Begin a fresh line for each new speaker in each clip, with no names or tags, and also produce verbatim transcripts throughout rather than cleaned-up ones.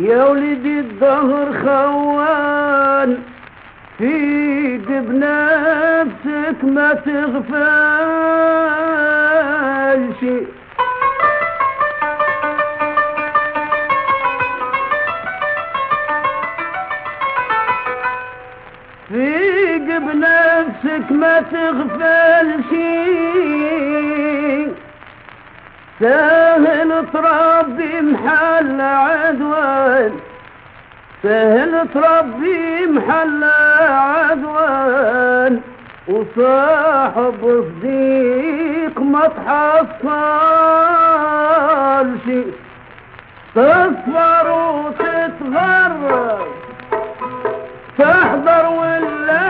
يا ولدي الدهر خوان فيك بنفسك ما تغفلش، فيك بنفسك ما تغفلش، سهل تربي محل عدوان، سهل تربي محل عدوان، وصاحب صديق ما تحصلش، تصبر وتتغرب تحضر ولا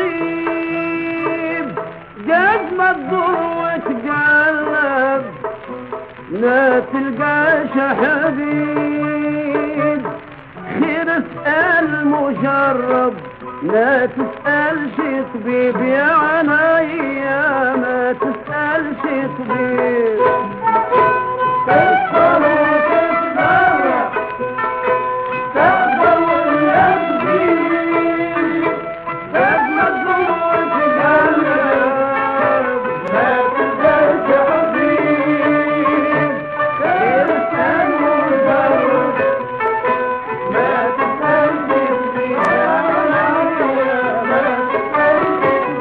تغيب، قد ما تضر وتقلب ما تلقاش حبيب، خير اسأل مجرب ما تسألش طبيب، يا عنايا ما تسألش طبيب، تصبر وتتغرب تحضر ولا تغيب، قد ما تضر وتقلب ما تلقاش حبيب، خير اسأل مجرب ما تسألش طبيب، يا عنايا ما تسألش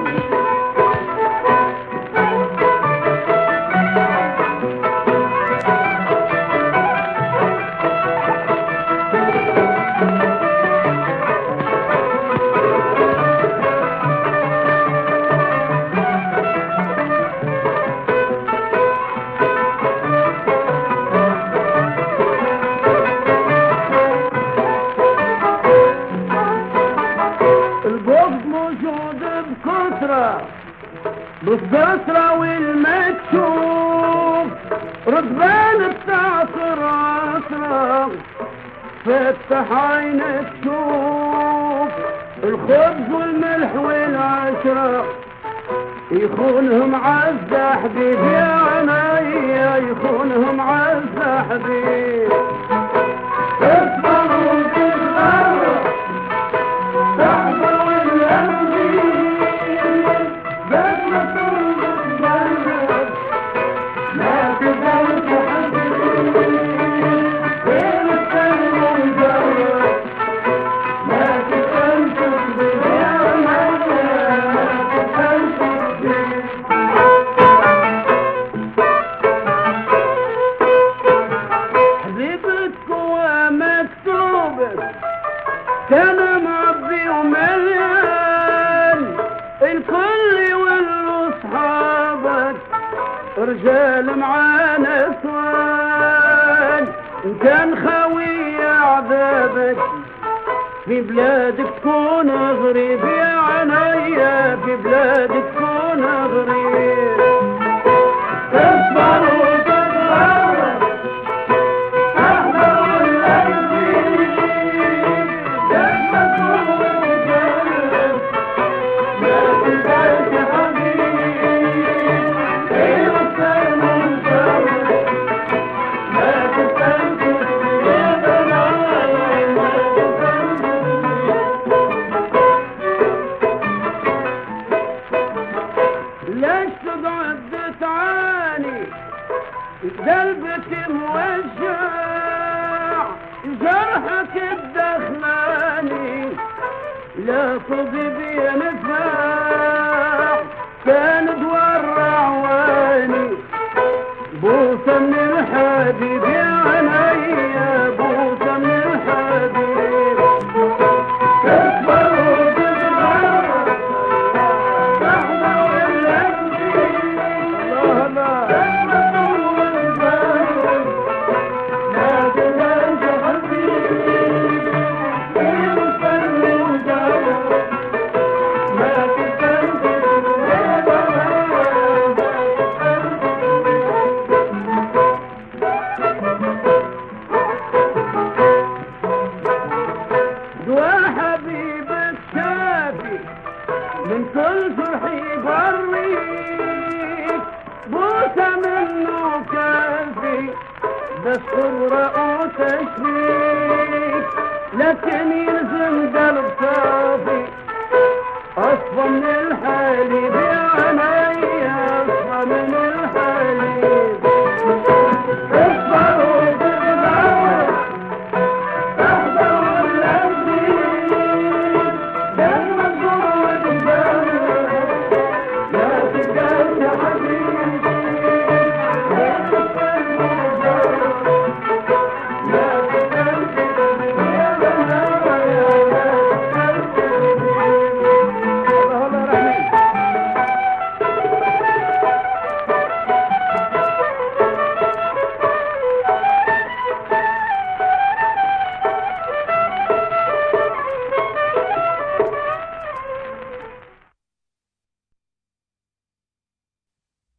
البغض موجود بكثرة بالكثرة والمكشوف، رضبان التعصر عصرة فتح عينك تشوف، الخبز والملح والعشرة يخونهم عز حبيب، يا عنايا يخونهم عز حبيب، اصبر وتتغرب تحضر ولا تغيب، قد ما تضر وتقلب ما تقدرش حبيب، غير السلم ومجرب ما تسألش طبيب، يا عنايا ما تسألش طبيب. حبيبتك ومكتوبك كان معبي ومليان، الكل يولوا صحابك رجال مع نسوان، إن كان خوي عذابك في بلادك تكون غريب، يا عنايا في بلادك تكون غريب، تصبر وتتغرب تحضر ولا تغيب، قد ما تضر وتقلب ما تلقاش حبيب، غير السلم ومجرب ما تسألش طبيب، يا عنايا ما تسألش طبيب. ليش تقعد تعاني قلبك موجع، جرحك الدخلاني لا طبيب ينفع، كان دوار عواني بوسة من الحبيب، يا عنايا بوسة من الحبيب، تصبر وتتغرب تحضر ولا تغيب، الله الله قد ما تضر وتقلب ما تقدرش حبيب، غير السلم ومجرب ما تسألش طبيب، يا عنايا ما تسألش طبيب. دوا حبيبك شافي من كل جرحي بريك، بوسة منه كافي بس خبرة وتشفيك، لكن يلزم